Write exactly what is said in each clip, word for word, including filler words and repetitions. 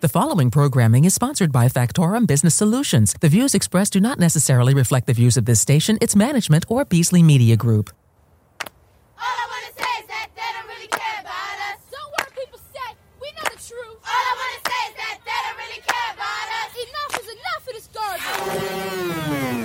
The following programming is sponsored by Factorum Business Solutions. The views expressed do not necessarily reflect the views of this station, its management, or Beasley Media Group. All I want to say is that they don't really care about us. Don't worry, people say. We know the truth. All I want to say is that they don't really care about us. Enough is enough of this garbage.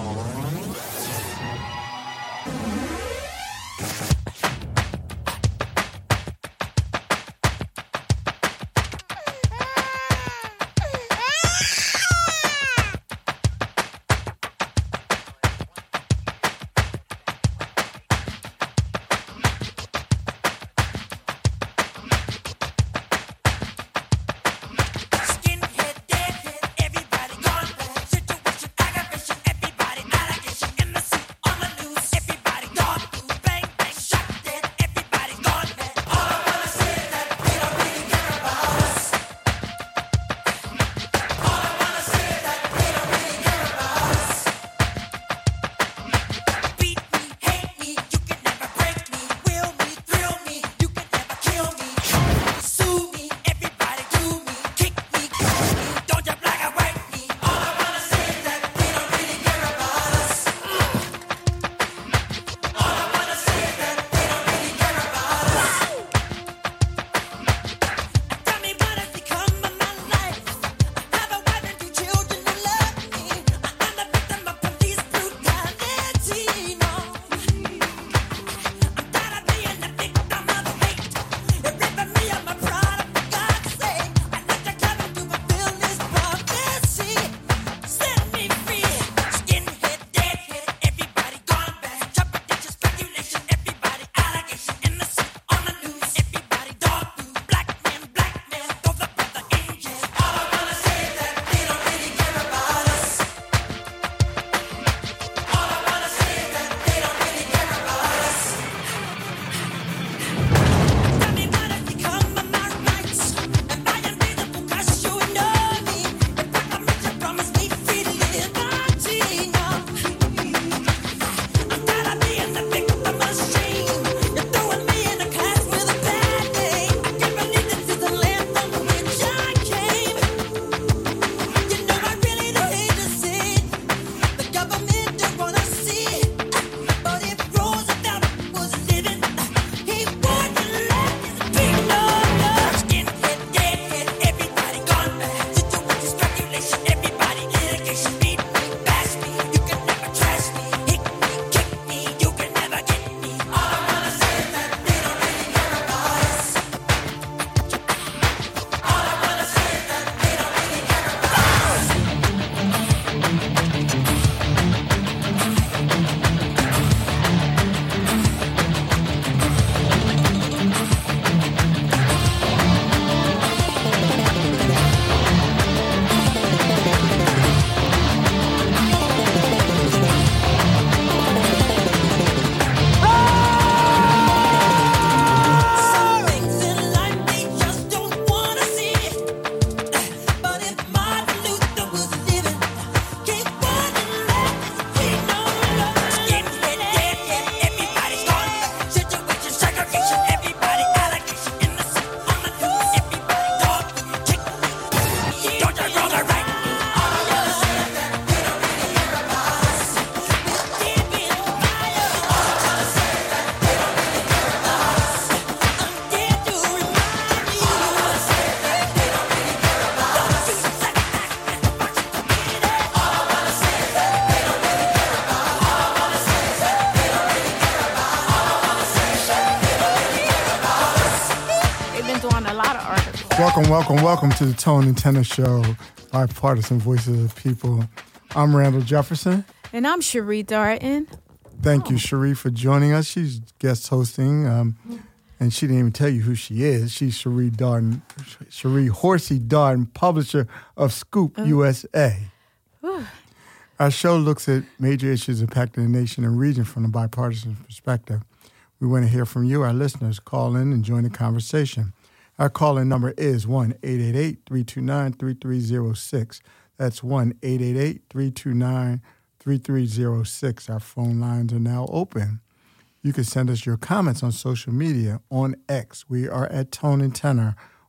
Welcome, welcome, welcome to the Tone and Tenor Show, Bipartisan Voices of People. I'm Randall Jefferson. And I'm Cherie Darden. Thank oh. you, Cherie, for joining us. She's guest hosting, um, and she didn't even tell you who she is. She's Cherie Darden, Cherie Horsey Darden, publisher of Scoop uh. U S A. Whew. Our show looks at major issues impacting the nation and region from a bipartisan perspective. We want to hear from you, our listeners. Call in and join the conversation. Our call-in number is one eight eight eight, three two nine, three three zero six. That's one eight eight eight, three two nine, three three zero six. Our phone lines are now open. You can send us your comments on social media. On X, we are at Tone and Tenor.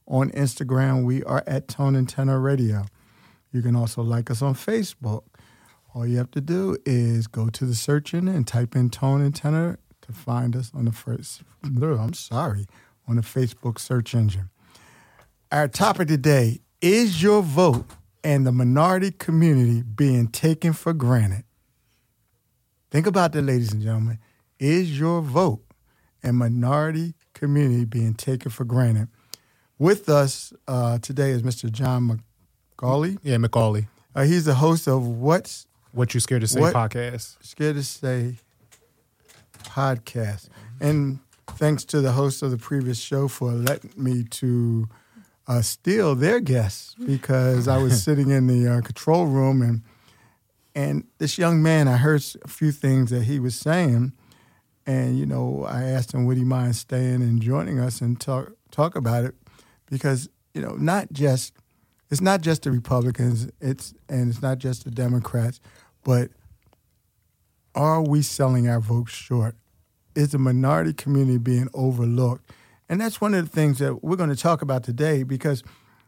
On Instagram, we are at Tone and Tenor Radio. You can also like us on Facebook. All you have to do is go to the search engine and type in Tone and Tenor to find us on the first, I'm sorry, on the Facebook search engine. Our topic today is your vote and the minority community being taken for granted. Think about that, ladies and gentlemen. Is your vote and minority community being taken for granted? With us uh, today is Mister John McCauley. Yeah, McCauley. Uh, he's the host of What's What You Scared to Say What podcast. Scared to Say podcast. And thanks to the host of the previous show for letting me to uh, steal their guests, because I was sitting in the uh, control room and and this young man, I heard a few things that he was saying, and you know, I asked him would he mind staying and joining us and talk talk about it, because you know, not just it's not just the Republicans, it's and it's not just the Democrats, but are we selling our votes short? Is the minority community being overlooked? And that's one of the things that we're going to talk about today, because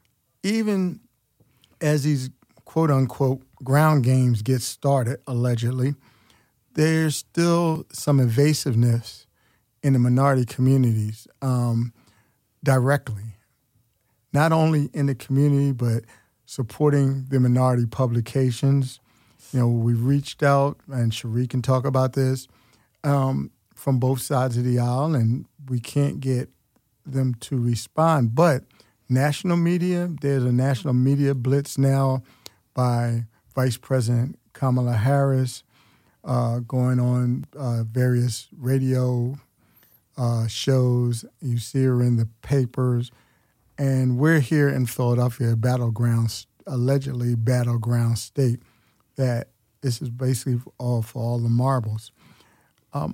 even as these quote-unquote ground games get started, allegedly, there's still some evasiveness in the minority communities um, directly. Not only in the community, but supporting the minority publications. You know, we've reached out, and Cherie can talk about this, um, from both sides of the aisle, and we can't get them to respond. But national media, there's a national media blitz now by Vice President Kamala Harris, uh, going on uh, various radio uh, shows. You see her in the papers. And we're here in Philadelphia, a battleground, allegedly battleground state, that this is basically all for all the marbles. Um,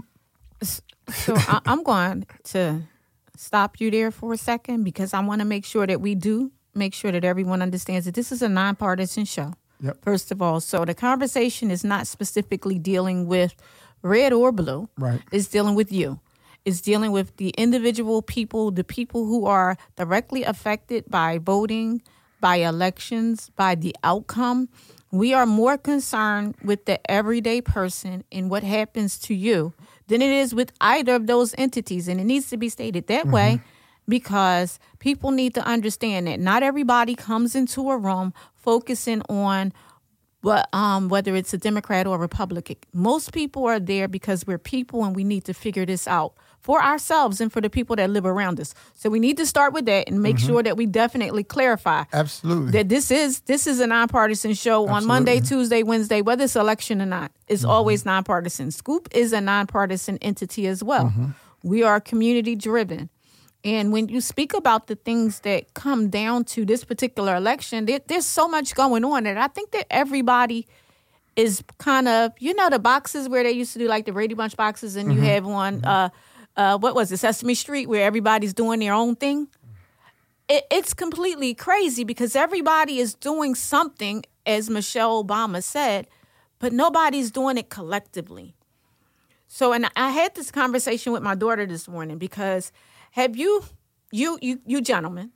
so I, I'm going to stop you there for a second, because I want to make sure that we do make sure that everyone understands that this is a nonpartisan show. Yep. First of all, so the conversation is not specifically dealing with red or blue. Right. It's dealing with you. It's dealing with the individual people, the people who are directly affected by voting, by elections, by the outcome. We are more concerned with the everyday person and what happens to you than it is with either of those entities. And it needs to be stated that mm-hmm. way, because people need to understand that not everybody comes into a room focusing on what, um, whether it's a Democrat or a Republican. Most people are there because we're people and we need to figure this out for ourselves and for the people that live around us. So we need to start with that and make mm-hmm. sure that we definitely clarify Absolutely. that this is this is a nonpartisan show. Absolutely. On Monday, Tuesday, Wednesday, whether it's election or not, it's mm-hmm. always nonpartisan. Scoop is a nonpartisan entity as well. Mm-hmm. We are community driven. And when you speak about the things that come down to this particular election, there, there's so much going on that I think that everybody is kind of, you know, the boxes where they used to do like the Brady Bunch boxes, and mm-hmm. you have on, uh, uh, what was it, Sesame Street, where everybody's doing their own thing. It, it's completely crazy because everybody is doing something, as Michelle Obama said, but nobody's doing it collectively. So, and I had this conversation with my daughter this morning, because have you, you, you, you gentlemen,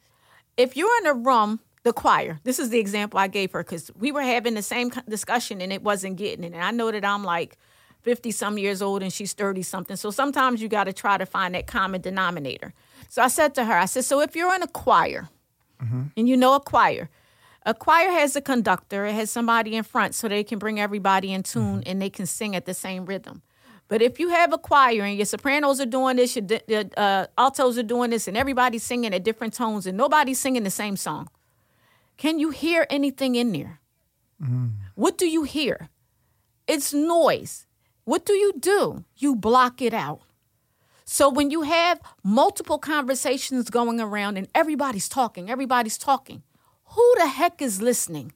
if you're in a room, the choir, this is the example I gave her, because we were having the same discussion and it wasn't getting it. And I know that I'm like fifty some years old and she's thirty something. So sometimes you got to try to find that common denominator. So I said to her, I said, so if you're in a choir mm-hmm. and you know a choir, a choir has a conductor, it has somebody in front so they can bring everybody in tune mm-hmm. and they can sing at the same rhythm. But if you have a choir and your sopranos are doing this, your uh, altos are doing this, and everybody's singing at different tones and nobody's singing the same song, can you hear anything in there? Mm. What do you hear? It's noise. What do you do? You block it out. So when you have multiple conversations going around and everybody's talking, everybody's talking, who the heck is listening?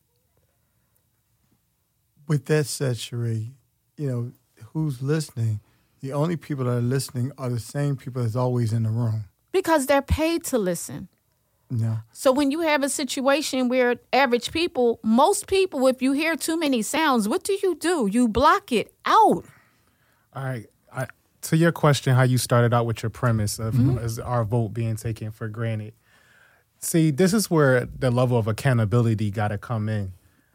With that said, Cherie, you know, who's listening? The only people that are listening are the same people that's always in the room. Because they're paid to listen. No. So when you have a situation where average people, most people, if you hear too many sounds, what do you do? You block it out. All right. I, to your question, how you started out with your premise of mm-hmm. is our vote being taken for granted. See, this is where the level of accountability got to come in.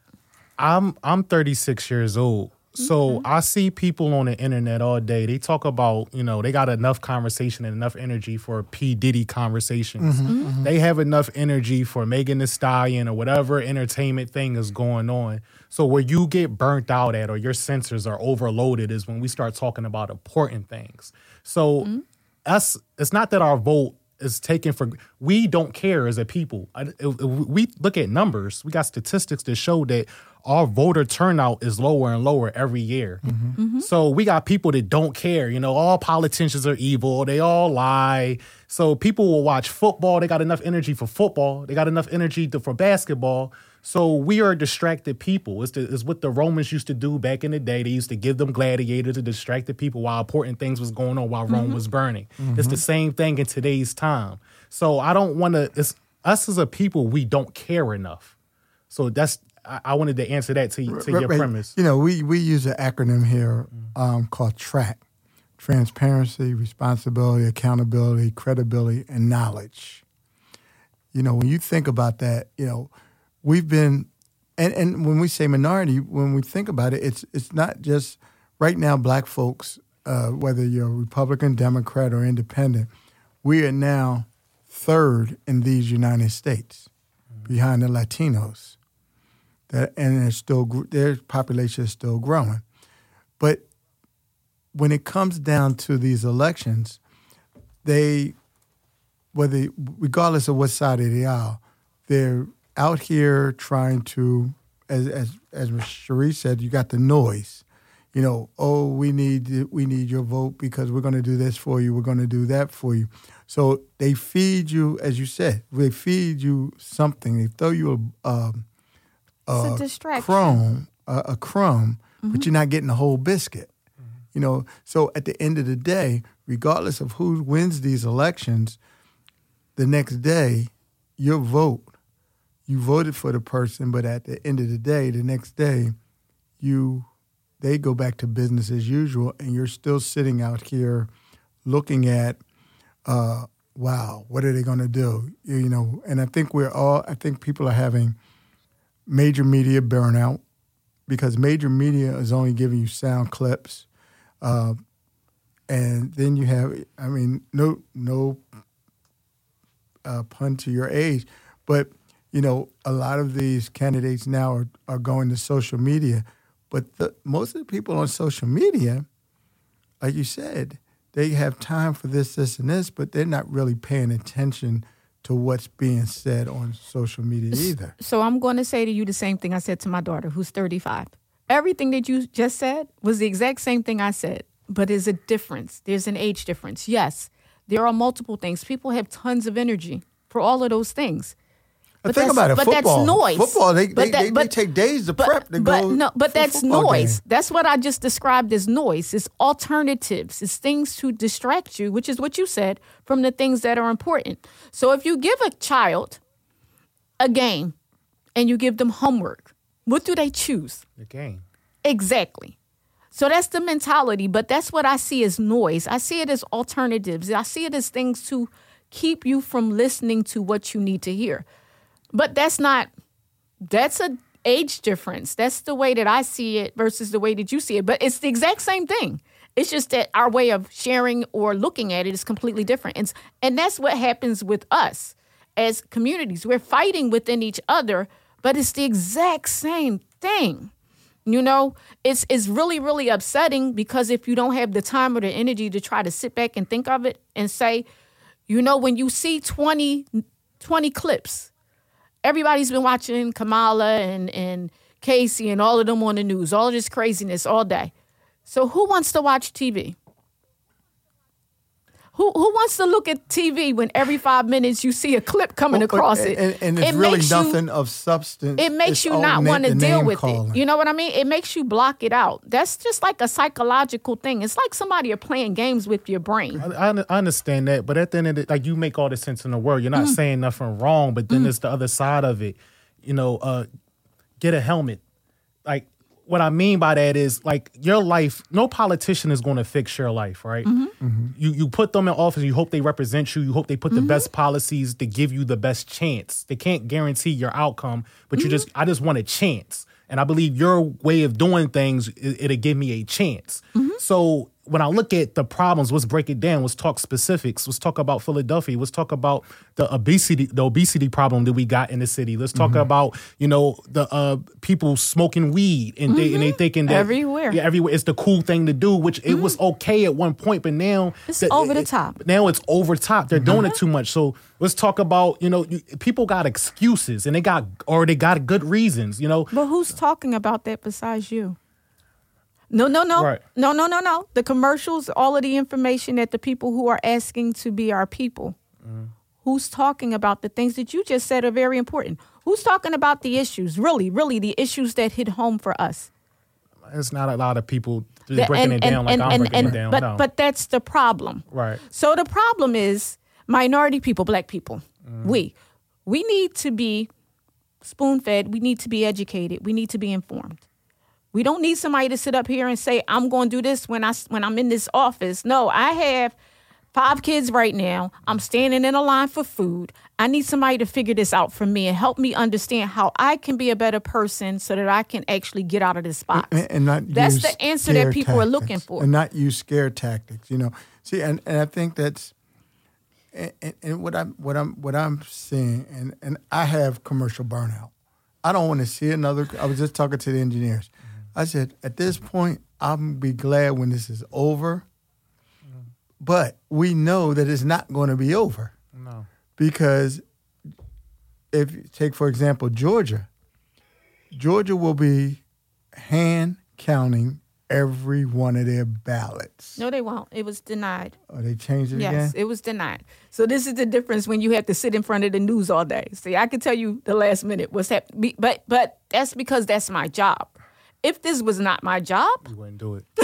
I'm I'm thirty-six years old. So mm-hmm. I see people on the internet all day. They talk about, you know, they got enough conversation and enough energy for P. Diddy conversations. Mm-hmm, mm-hmm. They have enough energy for Megan Thee Stallion or whatever entertainment thing is going on. So where you get burnt out at or your sensors are overloaded is when we start talking about important things. So mm-hmm. us, it's not that our vote is taken for, we don't care as a people. I, it, it, we look at numbers. We got statistics that show that our voter turnout is lower and lower every year. Mm-hmm. Mm-hmm. So we got people that don't care. You know, all politicians are evil. They all lie. So people will watch football. They got enough energy for football. They got enough energy to, for basketball. So we are distracted people. It's, the, it's what the Romans used to do back in the day. They used to give them gladiators to distract the people while important things was going on while mm-hmm. Rome was burning. Mm-hmm. It's the same thing in today's time. So I don't want to, it's us as a people, we don't care enough. So that's, I, I wanted to answer that to, to right, your right. premise. You know, we, we use an acronym here um, called TRACK. Transparency, responsibility, accountability, credibility, and knowledge. You know, when you think about that, you know, we've been, and, and when we say minority, when we think about it, it's it's not just right now black folks, uh, whether you're Republican, Democrat, or independent, we are now third in these United States mm-hmm. behind the Latinos. That and they're still their population is still growing. But when it comes down to these elections, they, whether regardless of what side of the aisle, they're out here trying to, as as as Cherie said, you got the noise. You know, oh, we need we need your vote because we're going to do this for you. We're going to do that for you. So they feed you, as you said, they feed you something. They throw you a, um, a, it's a distraction. crumb, a, a crumb, mm-hmm. but you're not getting the whole biscuit. Mm-hmm. You know, so at the end of the day, regardless of who wins these elections, the next day, your vote. You voted for the person, but at the end of the day, the next day, you they go back to business as usual, and you're still sitting out here looking at, uh, wow, what are they going to do? You, you know, and I think we're all. I think people are having major media burnout because major media is only giving you sound clips, uh, and then you have. I mean, no, no uh, pun to your age, but. You know, a lot of these candidates now are, are going to social media, but the, most of the people on social media, like you said, they have time for this, this, and this, but they're not really paying attention to what's being said on social media either. So I'm going to say to you the same thing I said to my daughter, who's thirty-five. Everything that you just said was the exact same thing I said, but there's a difference. There's an age difference. Yes, there are multiple things. People have tons of energy for all of those things. But think about it, but football. That's noise. Football, they, but they, that, they, but, they take days to but, prep to but, go no, But for a that's football noise. game. That's what I just described as noise. It's alternatives. It's things to distract you, which is what you said, from the things that are important. So if you give a child a game and you give them homework, what do they choose? The game. Exactly. So that's the mentality, but that's what I see as noise. I see it as alternatives. I see it as things to keep you from listening to what you need to hear. But that's not, that's a age difference. That's the way that I see it versus the way that you see it. But it's the exact same thing. It's just that our way of sharing or looking at it is completely different. And, and that's what happens with us as communities. We're fighting within each other, but it's the exact same thing. You know, it's it's really, really upsetting because if you don't have the time or the energy to try to sit back and think of it and say, you know, when you see twenty, twenty clips, everybody's been watching Kamala and, and Casey and all of them on the news, all of this craziness all day. So who wants to watch T V? Who who wants to look at T V when every five minutes you see a clip coming well, across and, it? And, and it's it really makes nothing you, of substance. It makes it's you not na- want to deal with calling. it. You know what I mean? It makes you block it out. That's just like a psychological thing. It's like somebody are playing games with your brain. I, I understand that, but at the end of the like you make all the sense in the world. You're not mm. saying nothing wrong, but then mm. there's the other side of it. You know, uh, get a helmet. Like what I mean by that is like your life, no politician is going to fix your life, right? Mm-hmm. Mm-hmm. You you put them in office, you hope they represent you, you hope they put Mm-hmm. the best policies to give you the best chance. They can't guarantee your outcome, but you Mm-hmm. just, I just want a chance. And I believe your way of doing things, it, it'll give me a chance. Mm-hmm. So when I look at the problems, let's break it down. Let's talk specifics. Let's talk about Philadelphia. Let's talk about the obesity, the obesity problem that we got in the city. Let's talk Mm-hmm. about, you know, the uh, people smoking weed and they and they thinking that Everywhere. yeah, everywhere it's the cool thing to do, which it was okay at one point, but now It's the- over the it- top. Now it's over top. They're doing it too much. So let's talk about, you know, you, people got excuses and they got or they got good reasons. You know, But who's talking about that besides you? No, no, no. Right. No, no, no, no. The commercials, all of the information that the people who are asking to be our people. Who's talking about the things that you just said are very important? Who's talking about the issues, really, really the issues that hit home for us? it's not a lot of people The- breaking it down like I'm breaking it down. But, no. but that's the problem. Right. So the problem is minority people, black people, we, we need to be spoon-fed. We need to be educated. We need to be informed. We don't need somebody to sit up here and say, I'm going to do this when, I, when I'm in this office. No, I have five kids right now. I'm standing in a line for food. I need somebody to figure this out for me and help me understand how I can be a better person so that I can actually get out of this box. And, and not That's use the answer scare that people are tactics, looking for. and not use scare tactics. You know, see, and, and I think that's and, and, and what I'm what I'm what I'm seeing, and, and I have commercial burnout. I don't want to see another. I was just talking to the engineers. I said, at this point, I'm be glad when this is over. But we know that it's not going to be over. No. Because if you take, for example, Georgia, Georgia will be hand counting every one of their ballots. No, they won't. It was denied. Oh, they changed it Yes, again? it was denied. So this is the difference when you have to sit in front of the news all day. See, I can tell you the last minute what's happening, but but that's because that's my job. If this was not my job, You wouldn't do it.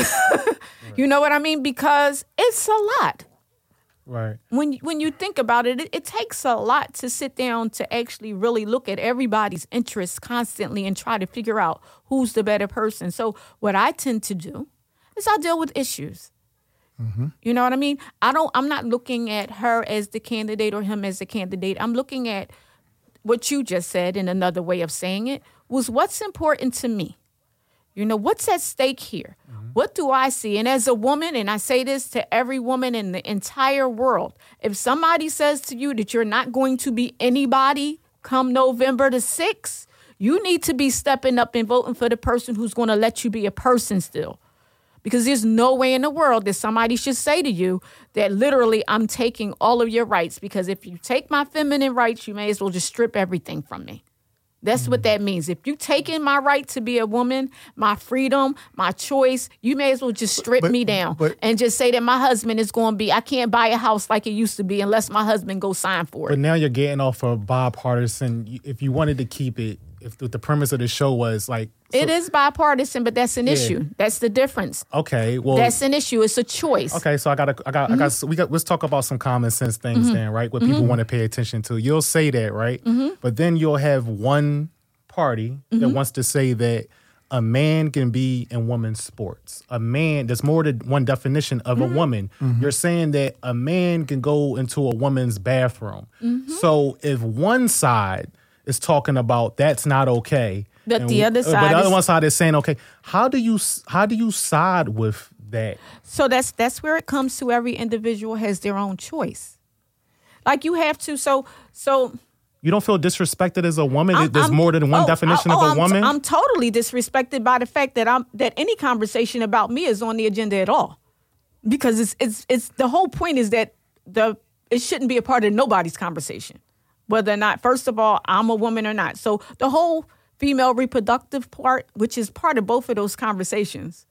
you know what I mean? Because it's a lot. Right. When when you think about it, it, it takes a lot to sit down to actually really look at everybody's interests constantly and try to figure out who's the better person. So what I tend to do is I deal with issues. Mm-hmm. You know what I mean? I don't. I'm not looking at her as the candidate or him as the candidate. I'm looking at what you just said in another way of saying it was what's important to me. You know, what's at stake here? Mm-hmm. What do I see? And as a woman, and I say this to every woman in the entire world, if somebody says to you that you're not going to be anybody come November the sixth, you need to be stepping up and voting for the person who's going to let you be a person still. Because there's no way in the world that somebody should say to you that literally I'm taking all of your rights. Because if you take my feminine rights, you may as well just strip everything from me. That's what that means. If you take in my right to be a woman, my freedom, my choice, you may as well just strip But- me down but- and just say that my husband is going to be, I can't buy a house like it used to be unless my husband go sign for But it. now you're getting off of bipartisan. If you wanted to keep it, if the, the premise of the show was like, It so- is bipartisan, but that's an Yeah. issue. That's the difference. okay, well, That's an issue. It's a choice. okay. So I got, I got, I got. So we got. Let's talk about some common sense things Mm-hmm. then, right? What people want to pay attention to. You'll say that, right? Mm-hmm. But then you'll have one party that Mm-hmm. wants to say that a man can be in women's sports. A man, there's more than one definition of Mm-hmm. a woman. You're saying that a man can go into a woman's bathroom. Mm-hmm. So if one side is talking about that's not okay, But and the other uh, but side the other is- one side is saying okay. How do you how do you side with that? So that's that's where it comes to every individual has their own choice. Like you have to. So so. You don't feel disrespected as a woman? I'm- There's I'm- more than one oh, definition oh, of a I'm, woman? I'm totally disrespected by the fact that I'm that any conversation about me is on the agenda at all, because it's it's it's the whole point is that the it shouldn't be a part of nobody's conversation, whether or not first of all I'm a woman or not. So the whole female reproductive part, which is part of both of those conversations,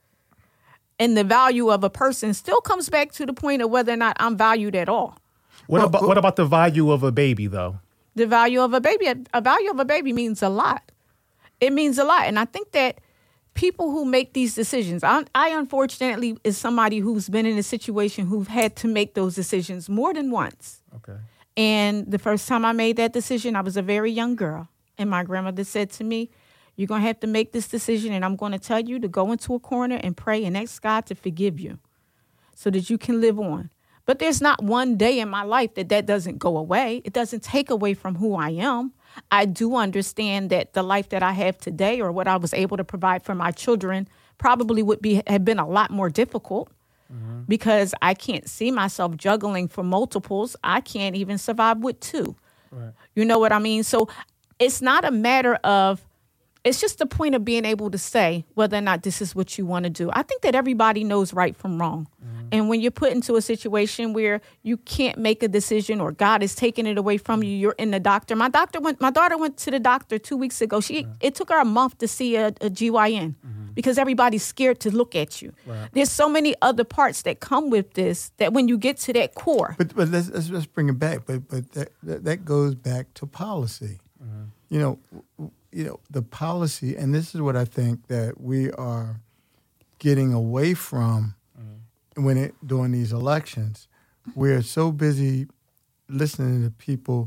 and the value of a person still comes back to the point of whether or not I'm valued at all. what about what about the value of a baby though? The value of a baby, a value of a baby means a lot. It means a lot. And I think that people who make these decisions, I, I unfortunately is somebody who's been in a situation who've had to make those decisions more than once. Okay. And the first time I made that decision, I was a very young girl. And my grandmother said to me, You're going to have to make this decision, and I'm going to tell you to go into a corner and pray and ask God to forgive you so that you can live on. But there's not one day in my life that that doesn't go away. It doesn't take away from who I am. I do understand that the life that I have today, or what I was able to provide for my children, probably would be have been a lot more difficult mm-hmm. because I can't see myself juggling for multiples. I can't even survive with two. Right. You know what I mean? So it's not a matter of, it's just the point of being able to say whether or not this is what you want to do. I think that everybody knows right from wrong. Mm-hmm. And when you're put into a situation where you can't make a decision, or God is taking it away from you, you're in the doctor. My doctor went, my daughter went to the doctor two weeks ago. She, right. It took her a month to see a, a G Y N mm-hmm. because everybody's scared to look at you. Right. There's so many other parts that come with this that when you get to that core. But but let's let's, let's bring it back. But but that that, that goes back to policy. Mm-hmm. You know. You know, the policy, and this is what I think that we are getting away from mm-hmm. when it during these elections. We're so busy listening to people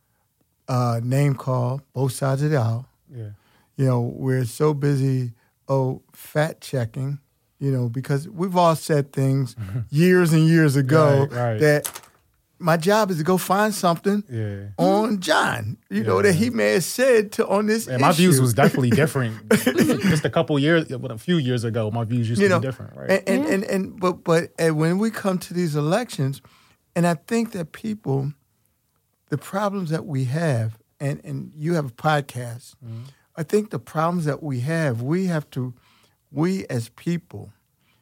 uh, name call both sides of the aisle. Yeah. You know, we're so busy, oh, fact checking, you know, because we've all said things years and years ago right, right. that my job is to go find something yeah. on John, you yeah. know, that he may have said to on this yeah, issue. My views was definitely different. Just a couple years, a few years ago, my views used you to know, be different, right? And and, yeah. and, and but but and when we come to these elections, and I think that people, the problems that we have, and, and you have a podcast, mm-hmm. I think the problems that we have, we have to, we as people,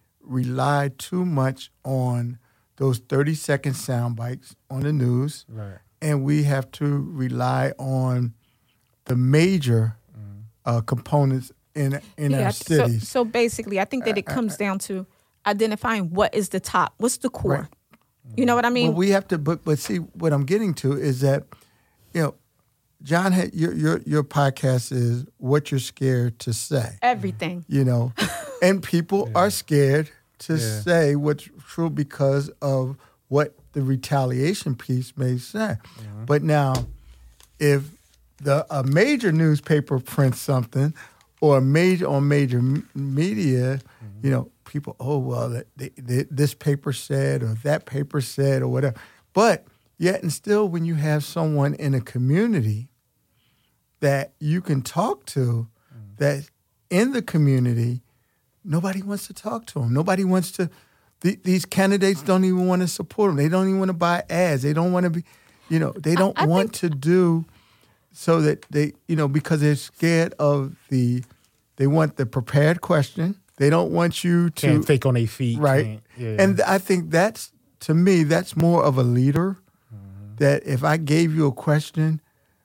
rely too much on those thirty-second sound bites on the news, right. and we have to rely on the major mm. uh, components in in yeah, our cities. So, so basically, I think that it comes uh, down to identifying what is the top, what's the core. Right. You know what I mean? But we have to. But but see, what I'm getting to is that, you know, John, had, your your your podcast is What You're Scared to Say. Everything. You know, and people yeah. are scared to yeah. say what's true because of what the retaliation piece may say. Mm-hmm. But now, if the a major newspaper prints something, or a major on major m- media, mm-hmm. you know, people, oh well, they, they, this paper said, or that paper said, or whatever. But yet and still, when you have someone in a community that you can talk to, mm-hmm. that in the community, nobody wants to talk to them. Nobody wants to. Th- these candidates don't even want to support them. They don't even want to buy ads. They don't want to be, you know, they don't I, I want think... to do so that they, you know, because they're scared of the. They want the prepared question. They don't want you to can't think on their feet, right? Yeah. And I think that's, to me, that's more of a leader. Mm-hmm. That if I gave you a question,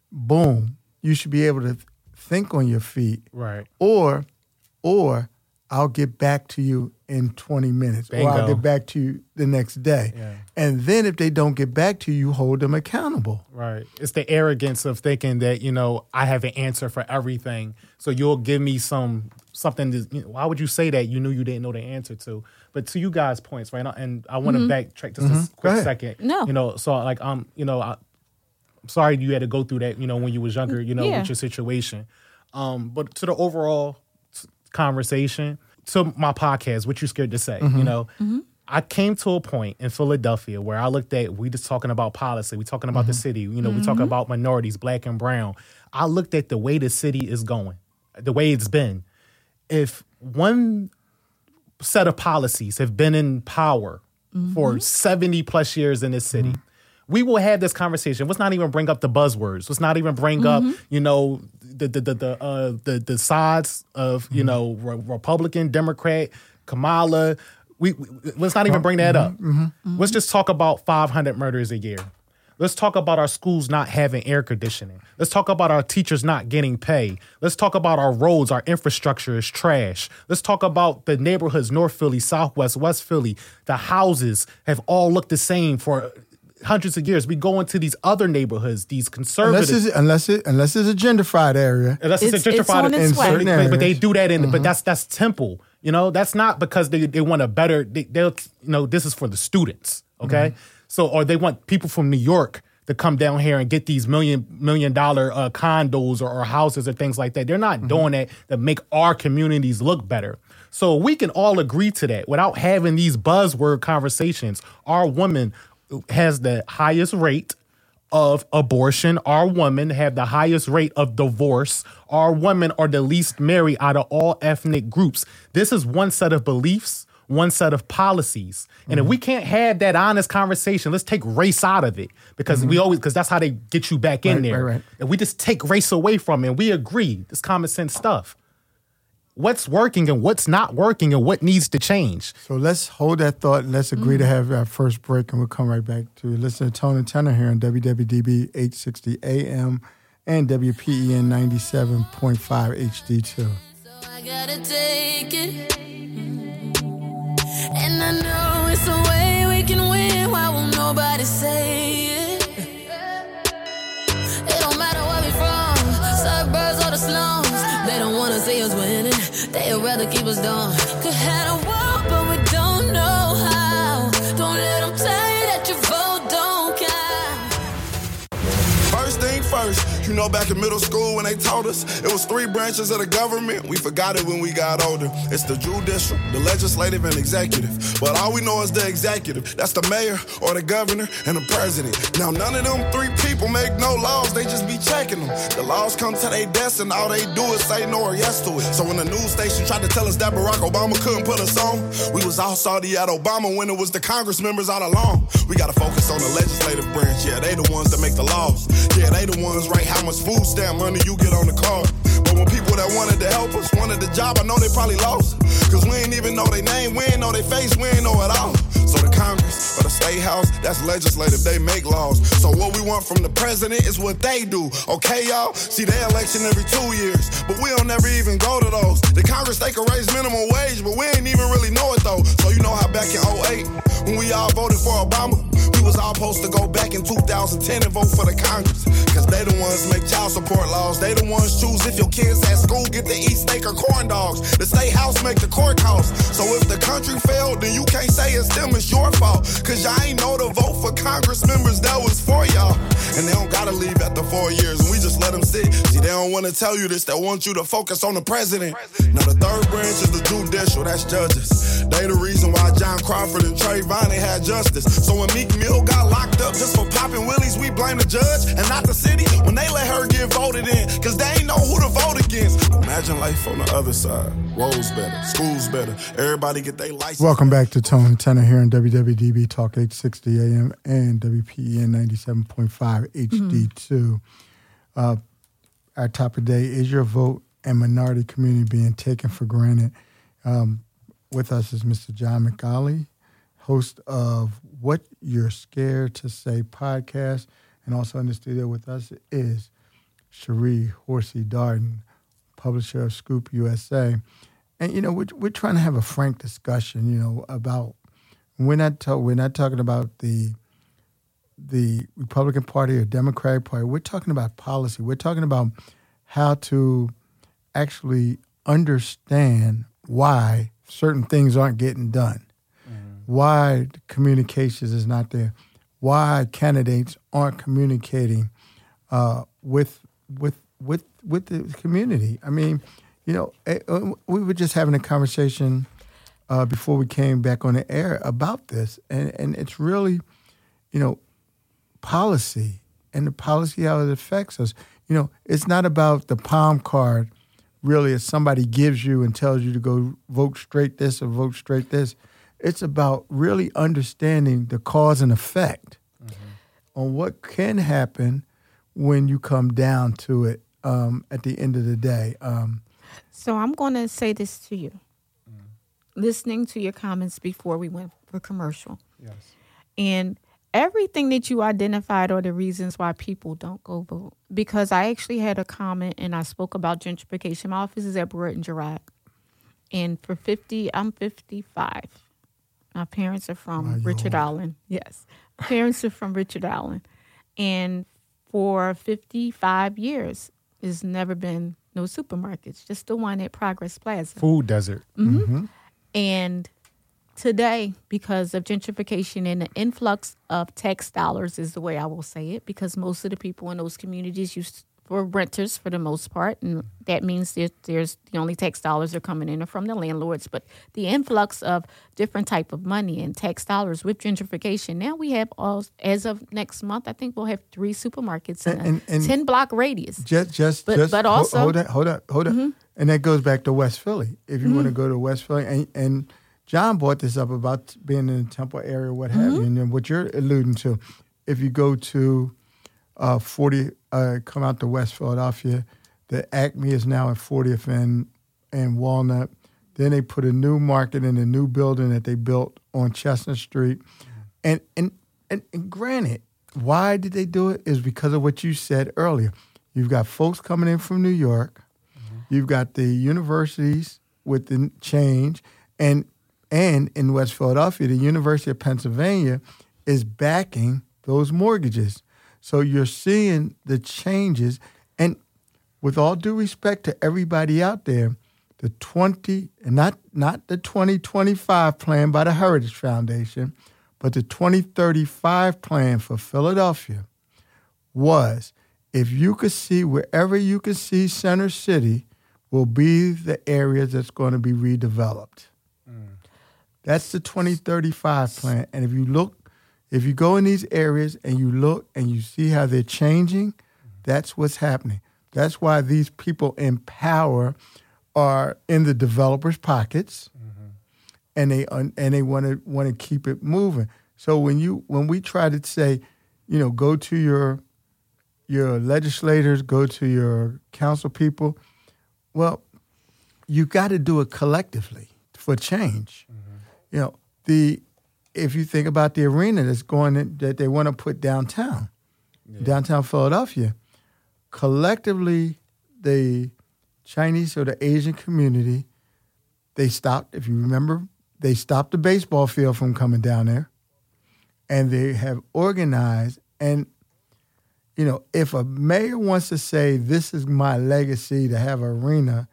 boom, you should be able to think on your feet, right? Or, or. I'll get back to you in twenty minutes, Bingo. Or I'll get back to you the next day. Yeah. And then if they don't get back to you, you hold them accountable. Right. It's the arrogance of thinking that, you know, I have an answer for everything. So you'll give me some something. To, you know, why would you say that? You knew you didn't know the answer to. But to you guys' points, right? And I want to mm-hmm. backtrack just mm-hmm. a quick second. No. You know, so like, um, you know, I, I'm sorry you had to go through that, you know, when you was younger, you know, yeah. with your situation. Um, but to the overall conversation, to my podcast, What You Scared to Say, mm-hmm. you know, mm-hmm. I came to a point in Philadelphia where I looked at, we just talking about policy, we talking about mm-hmm. the city, you know, mm-hmm. we talking about minorities, black and brown. I looked at the way the city is going, the way it's been. If one set of policies have been in power mm-hmm. for seventy plus years in this city, mm-hmm. we will have this conversation. Let's not even bring up the buzzwords. Let's not even bring mm-hmm. up, you know, the the the the uh, the, the sides of, you mm-hmm. know, re- Republican, Democrat, Kamala. We, we let's not even bring that up. Mm-hmm. Mm-hmm. Let's just talk about five hundred murders a year. Let's talk about our schools not having air conditioning. Let's talk about our teachers not getting pay. Let's talk about our roads, our infrastructure is trash. Let's talk about the neighborhoods, North Philly, Southwest, West Philly. The houses have all looked the same for hundreds of years. We go into these other neighborhoods, these conservative, unless it's, unless it unless it's a gentrified area, unless it's, it's a gentrified it's in certain areas. But they do that in, mm-hmm. but that's that's Temple. You know, that's not because they they want a better. They, they'll you know this is for the students, okay? Mm-hmm. So or they want people from New York to come down here and get these million million dollar uh, condos or, or houses or things like that. They're not mm-hmm. doing that to make our communities look better. So we can all agree to that without having these buzzword conversations. Our woman has the highest rate of abortion. Our women have the highest rate of divorce. Our women are the least married out of all ethnic groups. This is one set of beliefs, one set of policies. And mm-hmm. if we can't have that honest conversation, let's take race out of it because mm-hmm. we always, because that's how they get you back in right, there. Right, right. If we just take race away from it and we agree, it's common sense stuff. What's working and what's not working and what needs to change. So let's hold that thought and let's agree mm. to have our first break and we'll come right back to listen to Tone and Tenor here on W W D B eight sixty A M and W P E N ninety-seven point five H D two. So I gotta take it. And I know it's a way we can win. Why won't nobody say it? It don't matter where we from, suburbs or the slums. They don't wanna see us winning. They'd rather keep us down. Could have a war, but we don't know how. Don't let them tell you that your vote don't count. First thing first, you know back in middle school when they taught us it was three branches of the government. We forgot it when we got older. It's the judicial, the legislative, and executive. But all we know is the executive. That's the mayor or the governor and the president. Now none of them three people make no laws. They just be checking them. The laws come to their desk and all they do is say no or yes to it. So when the news station tried to tell us that Barack Obama couldn't put us on, we was all salty at Obama when it was the Congress members all along. We gotta focus on the legislative branch. Yeah, they the ones that make the laws. Yeah, they the ones right how much food stamp money you get on the card. But when people that wanted to help us wanted the job, I know they probably lost. Cause we ain't even know their name, we ain't know their face, we ain't know it all. So the Congress or the State House, that's legislative, they make laws. So what we want from the president is what they do. Okay, y'all? See, they election every two years, but we don't never even go to those. The Congress, they can raise minimum wage, but we ain't even really know it though. So you know how back in oh eight, when we all voted for Obama, we was all supposed to go back in two thousand ten and vote for the Congress. Cause they the ones make child support laws. They the ones choose if your kids at school get to eat steak or corn dogs. The State House make the court costs. So if the country failed, then you can't say it's them, it's your fault. Cause y'all ain't know to vote for Congress members that was for y'all. And they don't gotta leave after four years and we just let them sit. See, they don't wanna tell you this, they want you to focus on the president. Now the third branch is the judicial, that's judges. They the reason why John Crawford and Trayvon ain't had justice. So when Meek Mill got locked up just for popping willies, we blame the judge and not the city when they let her get voted in. Cause they ain't know who to vote against. Imagine life on the other side. Roads better, schools better, everybody get their license. Welcome back to Tone and Tenor here on W W D B Talk eight sixty A M and W P E N ninety-seven point five H D two. Mm-hmm. Uh, our topic today is your vote and minority community being taken for granted. Um, with us is Mister John McAuley, host of What You're Scared to Say podcast. And also in the studio with us is Cherie Horsey Darden, publisher of Scoop U S A. And, you know, we're, we're trying to have a frank discussion, you know, about, we're not, to, we're not talking about the the Republican Party or Democratic Party. We're talking about policy. We're talking about how to actually understand why certain things aren't getting done, mm-hmm. why the communications is not there, why candidates aren't communicating uh, with with with with the community. I mean, you know, we were just having a conversation uh, before we came back on the air about this, and and it's really, you know, policy and the policy how it affects us. You know, it's not about the palm card. Really, if somebody gives you and tells you to go vote straight this or vote straight this, it's about really understanding the cause and effect mm-hmm. on what can happen when you come down to it um, at the end of the day. Um, so I'm going to say this to you. Mm. Listening to your comments before we went for commercial. Yes. And everything that you identified are the reasons why people don't go vote. Because I actually had a comment and I spoke about gentrification. My office is at Brewer and Girard. And for fifty, I'm fifty-five. My parents are from wow, Richard old. Allen. Yes. My parents are from Richard Allen. And for fifty-five years, there's never been no supermarkets, just the one at Progress Plaza. Food desert. Mm-hmm. Mm-hmm. And today, because of gentrification and the influx of tax dollars, is the way I will say it, because most of the people in those communities used were renters for the most part, and that means that there's the only tax dollars are coming in are from the landlords. But the influx of different type of money and tax dollars with gentrification, now we have all, as of next month, I think we'll have three supermarkets in And- and- a and ten block radius. Just, just, But- just but ho- also- hold on, hold on, hold on. Mm-hmm. And that goes back to West Philly. If you want to go to West Philly, and, and John brought this up about being in the Temple area, what have Mm-hmm. you, and then what you're alluding to. If you go to uh, forty, uh, come out to West Philadelphia, the Acme is now at fortieth and and Walnut. Then they put a new market in a new building that they built on Chestnut Street, and and and, and granted, why did they do it? Is because of what you said earlier. You've got folks coming in from New York. You've got the universities with the change, and and in West Philadelphia, the University of Pennsylvania is backing those mortgages. So you're seeing the changes, and with all due respect to everybody out there, the twenty and not not the twenty twenty-five plan by the Heritage Foundation, but the twenty thirty-five plan for Philadelphia was, if you could see, wherever you could see Center City will be the area that's going to be redeveloped. Mm. That's the twenty thirty-five plan. And if you look, if you go in these areas and you look and you see how they're changing, that's what's happening. That's why these people in power are in the developers' pockets, mm-hmm. and they and they want to want to keep it moving. So when you when we try to say, you know, go to your your legislators, go to your council people, well, you got to do it collectively for change. Mm-hmm. You know, the if you think about the arena that's going in, that they want to put downtown, yeah. downtown Philadelphia, collectively, the Chinese or the Asian community, they stopped, if you remember, they stopped the baseball field from coming down there, and they have organized. And, you know, if a mayor wants to say, this is my legacy to have an arena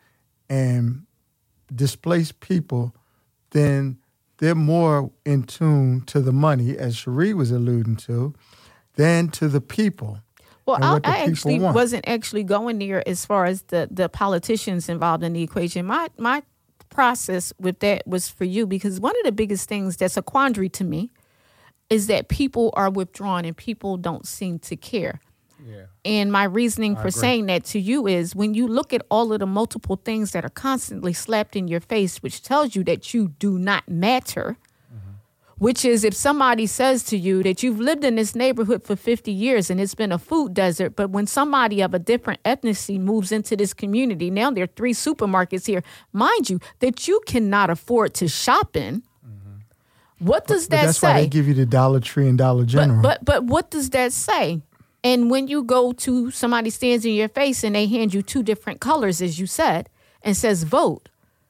and displace people, then they're more in tune to the money, as Cherie was alluding to, than to the people. Well, and I, what the I people actually want. wasn't actually going there as far as the, the politicians involved in the equation. My my process with that was for you, because one of the biggest things that's a quandary to me is that people are withdrawn and people don't seem to care. Yeah. And my reasoning I for agree. saying that to you is, when you look at all of the multiple things that are constantly slapped in your face, which tells you that you do not matter, mm-hmm. which is, if somebody says to you that you've lived in this neighborhood for fifty years and it's been a food desert, but when somebody of a different ethnicity moves into this community, now there are three supermarkets here, mind you, that you cannot afford to shop in. Mm-hmm. What does but that that's say? That's why they give you the Dollar Tree and Dollar General. But, but but what does that say? And when you go to somebody stands in your face and they hand you two different colors, as you said, and says vote,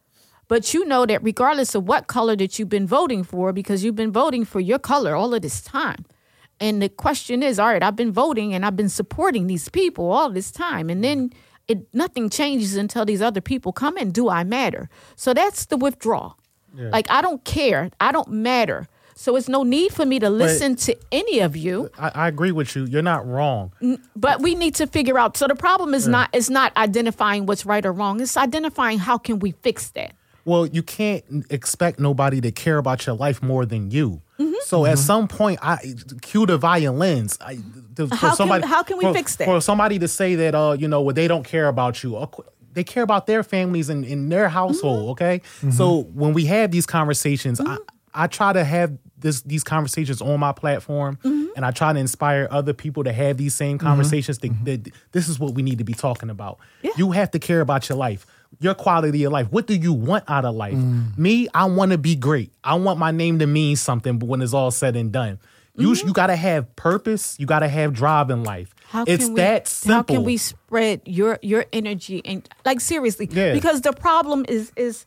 but you know that regardless of what color that you've been voting for, because you've been voting for your color all of this time. And the question is, all right, I've been voting and I've been supporting these people all this time. And then it nothing changes until these other people come in. Do I matter? So that's the withdrawal. Yeah. Like, I don't care. I don't matter. So it's no need for me to listen but to any of you. I, I agree with you. You're not wrong. But we need to figure out. So the problem is yeah. not is not identifying what's right or wrong. It's identifying how can we fix that. Well, you can't expect nobody to care about your life more than you. Mm-hmm. So mm-hmm. at some point, I cue the violins. I, to, how, somebody, can, how can we for, fix that? For somebody to say that, uh, you know, well, they don't care about you. They care about their families and in their household, mm-hmm. okay? Mm-hmm. So when we have these conversations, mm-hmm. I, I try to have this these conversations on my platform, mm-hmm. and I try to inspire other people to have these same conversations. Mm-hmm. That, that this is what we need to be talking about. Yeah. You have to care about your life, your quality of life. What do you want out of life? Mm. Me, I want to be great. I want my name to mean something, but when it's all said and done. You mm-hmm. you got to have purpose. You got to have drive in life. How it's can we, that simple. How can we spread your your energy and like seriously? Yeah. Because the problem is is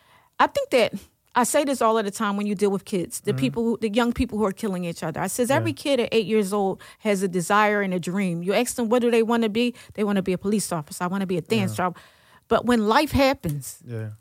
I think that I say this all of the time when you deal with kids, the mm-hmm. people, who, the young people who are killing each other. I says every yeah. kid at eight years old has a desire and a dream. You ask them, what do they want to be? They want to be a police officer. I want to be a dance yeah. job. But when life happens, yeah.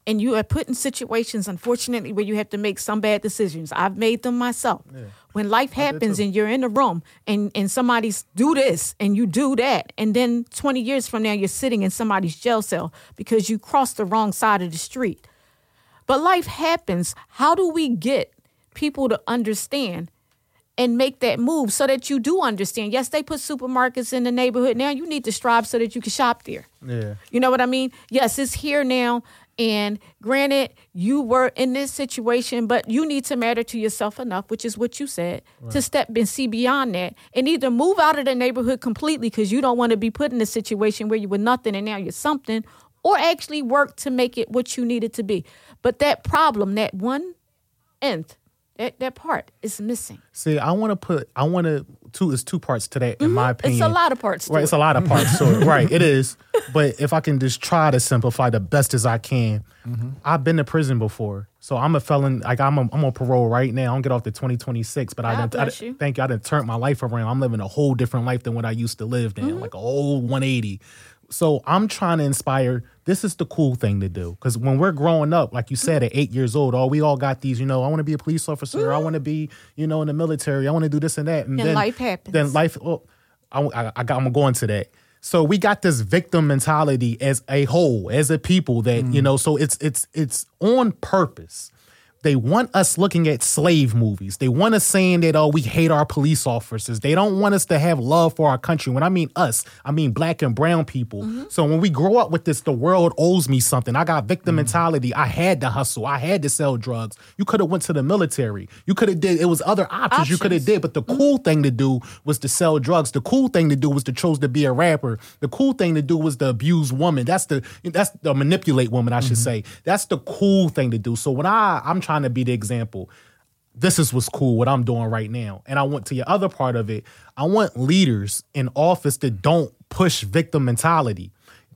and you are put in situations, unfortunately, where you have to make some bad decisions. I've made them myself. Yeah. When life happens and you're in a room and, and somebody's do this and you do that, and then twenty years from now, you're sitting in somebody's jail cell because you crossed the wrong side of the street. But life happens. How do we get people to understand and make that move so that you do understand? Yes, they put supermarkets in the neighborhood. Now you need to strive so that you can shop there. Yeah. You know what I mean? Yes, it's here now. And granted, you were in this situation, but you need to matter to yourself enough, which is what you said, right, to step and see beyond that and either move out of the neighborhood completely because you don't want to be put in a situation where you were nothing and now you're something, or actually work to make it what you need it to be. But that problem, that one nth, that, that part is missing. See, I want to put, I want to, two, it's two parts to that, in mm-hmm. my opinion. It's a lot of parts to right, it. It's a lot of parts to it. Right, it is. But if I can just try to simplify the best as I can, mm-hmm. I've been to prison before. So I'm a felon, like I'm, a, I'm on parole right now. I don't get off to twenty twenty-six, but I, done, I you. thank you, I done turned my life around. I'm living a whole different life than what I used to live then, mm-hmm. like a whole one eighty. So I'm trying to inspire, this is the cool thing to do. Because when we're growing up, like you said, at eight years old, oh, we all got these, you know, I want to be a police officer. Mm-hmm. I want to be, you know, in the military. I want to do this and that. And, and then, life happens. Then life, oh, I, I, I got, I'm going to go into that. So we got this victim mentality as a whole, as a people that, mm-hmm. you know, so it's it's it's on purpose. They want us looking at slave movies. They want us saying that, oh, we hate our police officers. They don't want us to have love for our country. When I mean us, I mean black and brown people. Mm-hmm. So when we grow up with this, the world owes me something. I got victim mm-hmm. mentality. I had to hustle. I had to sell drugs. You could have went to the military. You could have did, it was other options, options. You could have did, but the mm-hmm. cool thing to do was to sell drugs. The cool thing to do was to choose to be a rapper. The cool thing to do was to abuse women. That's the, that's the manipulate women, I should mm-hmm. say. That's the cool thing to do. So when I, I'm trying to be the example, this is what's cool, what I'm doing right now. And I want to your other part of it, I want leaders in office that don't push victim mentality.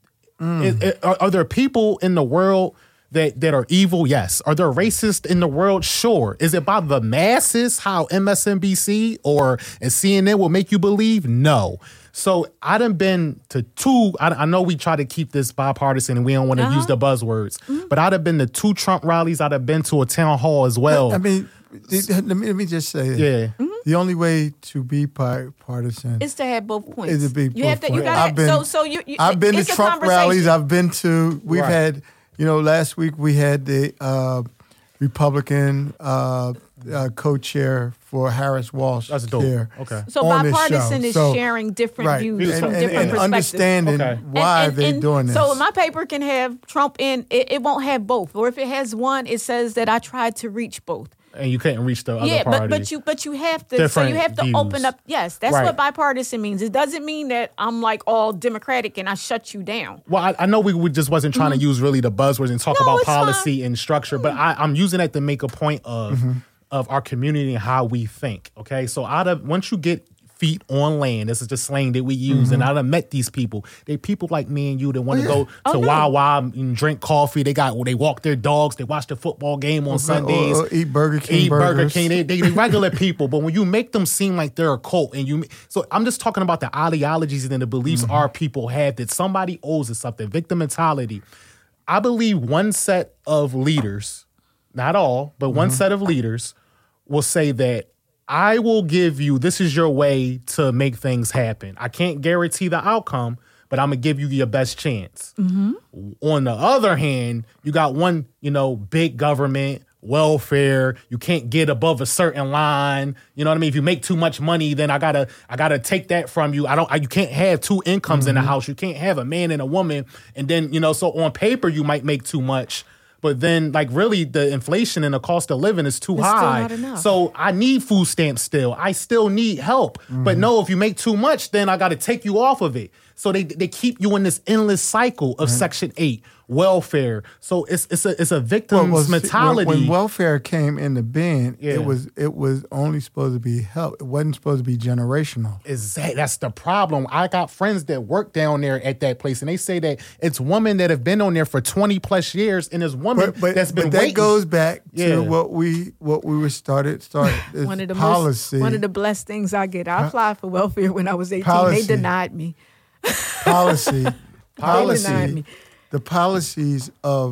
Mm. It, it, are, are there people in the world that, that are evil? Yes. Are there racists in the world? Sure. Is it by the masses, how M S N B C or C N N will make you believe? No. So I done been to two, I, I know we try to keep this bipartisan and we don't want to uh-huh. use the buzzwords, mm-hmm. but I'd have been to two Trump rallies. I'd have been to a town hall as well. I mean, let me, let me just say, yeah. Mm-hmm. the only way to be partisan is to have both points. Is to be you both have to, points. you gotta, I've been, so, so you, you, I've been to Trump rallies. I've been to, we've right. had, you know, last week we had the uh, Republican uh, uh, co-chair for Harris Walsh That's dope. Here. Okay. So bipartisan is so, sharing different right. views and, from and, different and perspectives. understanding okay. why and, and, they're and doing this. So my paper can have Trump in, it, it won't have both. Or if it has one, it says that I tried to reach both. And you couldn't reach the other yeah, party. but but you but you have to Different so you have to views. open up. Yes, that's right. what bipartisan means. It doesn't mean that I'm like all Democratic and I shut you down. Well, I, I know we, we just wasn't trying mm-hmm. to use really the buzzwords and talk no, about policy fine. and structure, mm-hmm. but I, I'm using that to make a point of mm-hmm. of our community and how we think. Okay, so out of once you get feet on land, this is the slang that we use, mm-hmm. and I done met these people. They people like me and you that want to oh, yeah. go to oh, no. Wawa and drink coffee. They got they walk their dogs. They watch the football game on or, Sundays. Or, or eat Burger King. Eat burgers. Burger King. They, they, they regular people, but when you make them seem like they're a cult, and you so I'm just talking about the ideologies and the beliefs mm-hmm. our people have that somebody owes us something. Victim mentality. I believe one set of leaders, not all, but one mm-hmm. set of leaders will say that I will give you, this is your way to make things happen. I can't guarantee the outcome, but I'm going to give you your best chance. Mm-hmm. On the other hand, you got one, you know, big government, welfare. You can't get above a certain line. You know what I mean? If you make too much money, then I got to I got to take that from you. I don't I, you can't have two incomes mm-hmm. in the house. You can't have a man and a woman. And then, you know, so on paper you might make too much. But then, like, really, the inflation and the cost of living is too it's high. Still not enough. So I need food stamps still. I still need help. Mm-hmm. But no, if you make too much, then I got to take you off of it. So they they keep you in this endless cycle of mm-hmm. Section eight, welfare. So it's it's a it's a victim's well, well, mentality. When, when welfare came into being, yeah. it was it was only supposed to be help. It wasn't supposed to be generational. Exactly. That's the problem. I got friends that work down there at that place, and they say that it's women that have been on there for twenty plus years, and there's women but, but, that's been but that waiting. goes back to yeah. what we what we were started started one of the policy. Most, one of the blessed things I get. I applied for welfare when I was eighteen. Policy. They denied me. Policy, policy, denied me. the policies of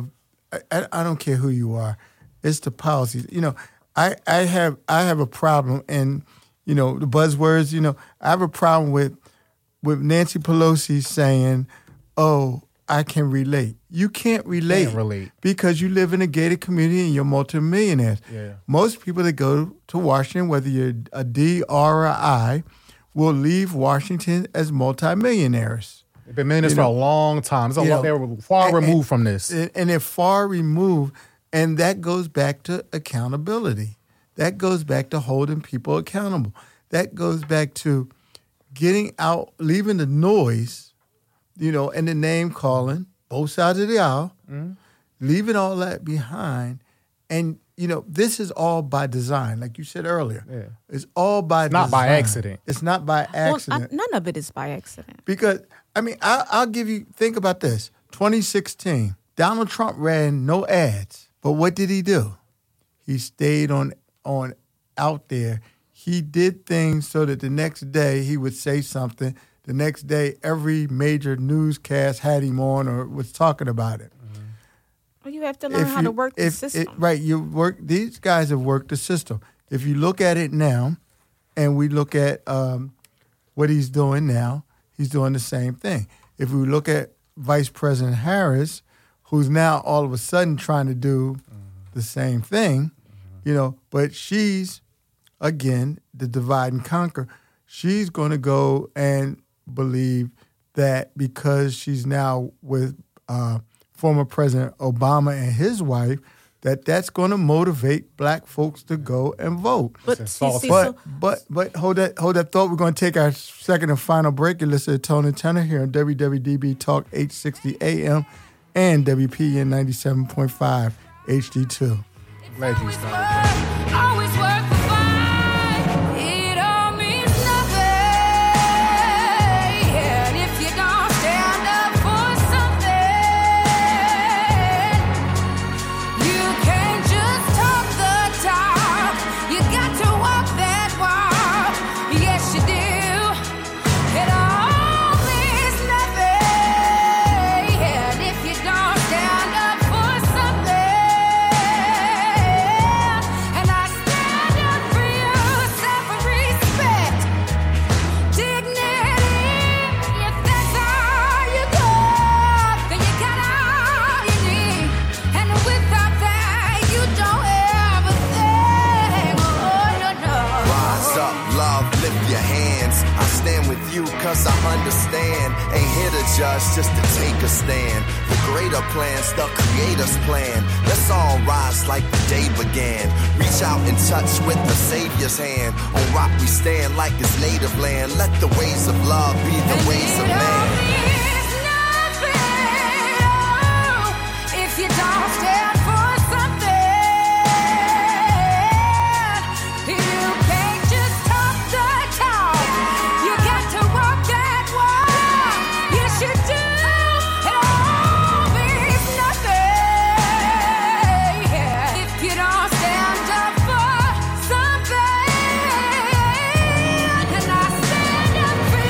I, I, I don't care who you are. It's the policies. You know, I, I have I have a problem, and you know the buzzwords. You know, I have a problem with with Nancy Pelosi saying, "Oh, I can relate." You can't relate, Can't relate. because you live in a gated community and you're multimillionaires. Yeah. Most people that go to Washington, whether you're a D or a I, will leave Washington as multimillionaires. They've been ministers You for know, a long time. It's a you lot, know, they're far and- removed and- from this. And, and they're far removed, and that goes back to accountability. That goes back to holding people accountable. That goes back to getting out, leaving the noise, you know, and the name calling, both sides of the aisle, Mm-hmm. leaving all that behind. And, you know, this is all by design, like you said earlier. Yeah. It's all by Not design. by accident. It's not by Well, accident. I, none of it is by accident. Because, I mean, I, I'll give you, think about this. twenty sixteen, Donald Trump ran no ads. But what did he do? He stayed on on out there. He did things so that the next day he would say something. The next day, every major newscast had him on or was talking about it. Well, you have to learn If how you- to work the if system. It, right, you work. These guys have worked the system. If you look at it now, and we look at um, what he's doing now, he's doing the same thing. If we look at Vice President Harris, who's now all of a sudden trying to do the same thing, you know, but she's again the divide and conquer. She's going to go and believe that because she's now with uh, former President Obama and his wife, that that's going to motivate black folks to go and vote. But It's see, false. see, But so- but but hold that hold that thought. We're going to take our second and final break. And listen to Tony Tenor here on W W D B Talk eight sixty A M and W P E N ninety-seven point five H D two. Glad you Always started. work, always work for fine. It all means nothing. And if you don't stand up for something, you can't just talk the talk. You got to walk that walk. Yes, you do. It all means nothing. And if you don't stand up for something, and I stand up for you, self-respect, dignity. If that's all you got, then you got all you need. And without that, you don't have a thing. Oh, no, no. Rise up, love, lift your hands. I stand with you cause I understand. Ain't here to judge, just to take a stand. The greater plans, the creator's plan. Let's all rise like the day began. Reach out and touch with the Savior's hand. On rock we stand like it's native land. Let the ways of love be the ways of man. If you don't stand for something, you can't just talk the talk. You got to walk that walk. Yes, you do. It all means nothing if you don't stand up for something. And I stand up for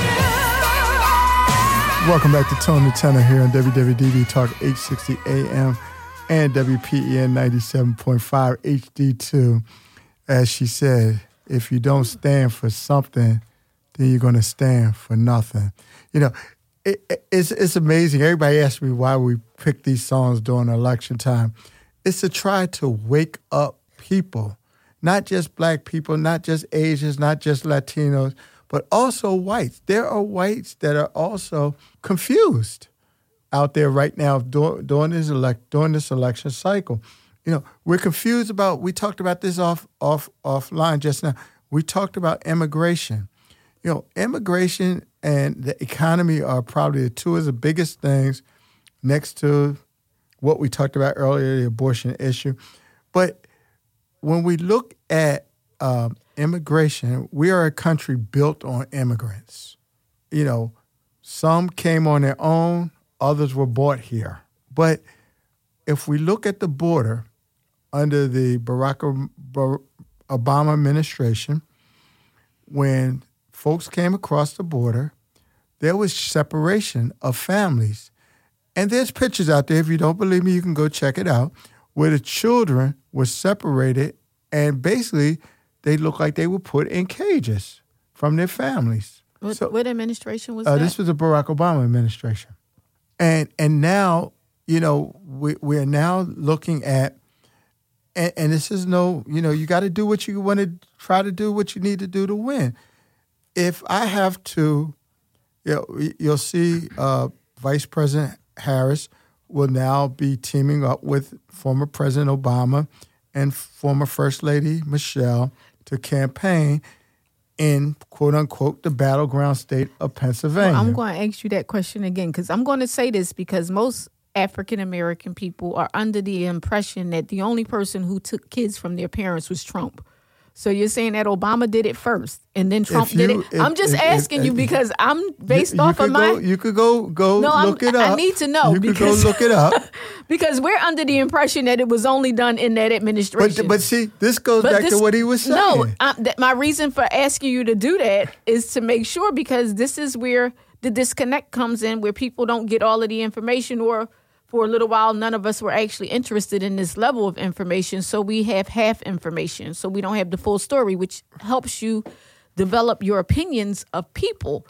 you. Welcome back to Tony Tenor here on W W D B Talk eight sixty A M and W P E N ninety-seven point five H D two. As she said, if you don't stand for something, then you're going to stand for nothing. You know, it, it- it's it's amazing. Everybody asks me why we pick these songs during election time. It's to try to wake up people, not just black people, not just Asians, not just Latinos, but also whites. There are whites that are also confused out there right now during, during this elect during this election cycle. You know, we're confused about. We talked about this off off offline just now. We talked about immigration. You know, immigration and the economy are probably the two of the biggest things next to what we talked about earlier, the abortion issue. But when we look at um, immigration, we are a country built on immigrants. You know, some came on their own, others were brought here. But if we look at the border under the Barack Obama administration, when folks came across the border, there was separation of families. And there's pictures out there. If you don't believe me, you can go check it out, where the children were separated and basically they looked like they were put in cages from their families. What, so, what administration was uh, that? This was the Barack Obama administration. And and now, you know, we, we're now looking at, and, and this is no, you know, you got to do what you want to try to do, what you need to do to win. If I have to, you know, you'll see uh, Vice President Harris will now be teaming up with former President Obama and former First Lady Michelle to campaign in, quote unquote, the battleground state of Pennsylvania. Well, I'm going to ask you that question again because I'm going to say this because most African American people are under the impression that the only person who took kids from their parents was Trump. So you're saying that Obama did it first and then Trump you, did it? if, I'm just if, asking if, you because I'm based you, off you of my... Go, you could go go no, look I'm, it up. I need to know. You because, could go look it up. Because we're under the impression that it was only done in that administration. But, but see, this goes But back this, to what he was saying. No, I, th- my reason for asking you to do that is to make sure because this is where the disconnect comes in, where people don't get all of the information, or for a little while, none of us were actually interested in this level of information. So we have half information. So we don't have the full story, which helps you develop your opinions of people